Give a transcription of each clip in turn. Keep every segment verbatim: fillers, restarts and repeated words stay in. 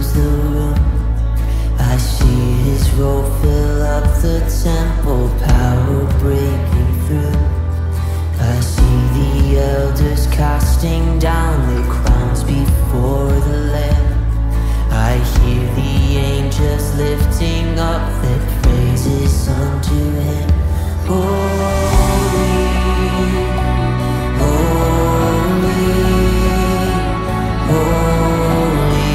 fills the room. I see his robe fill up the temple, power breaking through. I see the elders casting down their crowns before the Lamb. I hear the angels lifting up their praises unto him. Holy, holy, holy,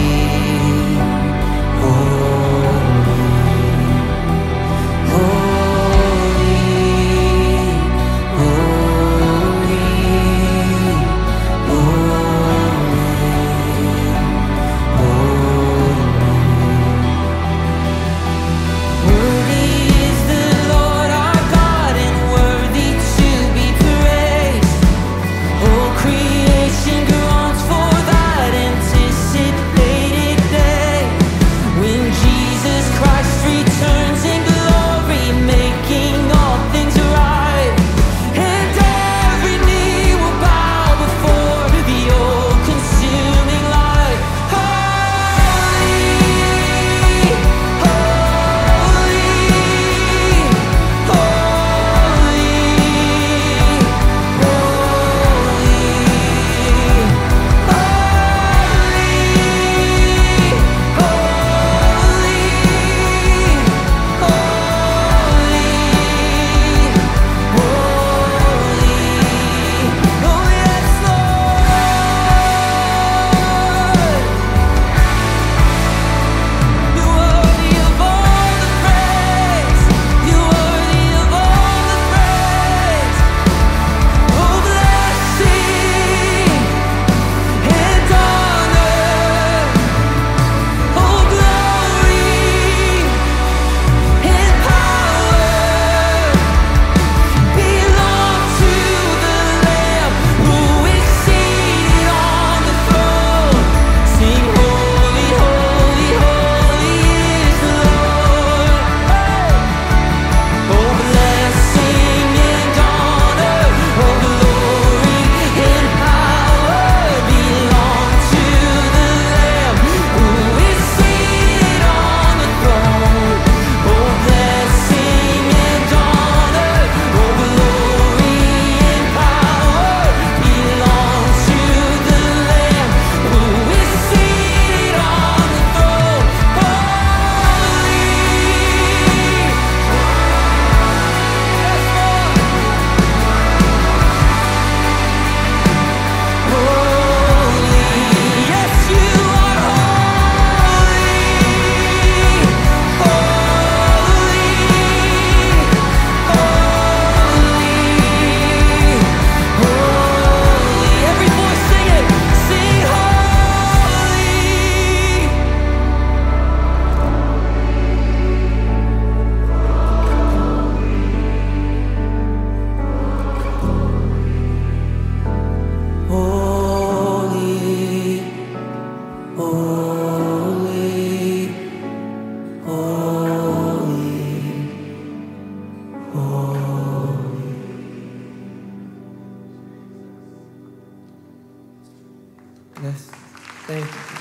holy, holy, holy, Worthy is the Lord our God, and worthy to be praised. All creation groans for that anticipated day, when Jesus Christ returns in glory, making all things right. And every knee will bow before the all-consuming light. Holy, holy, Yes, thank you.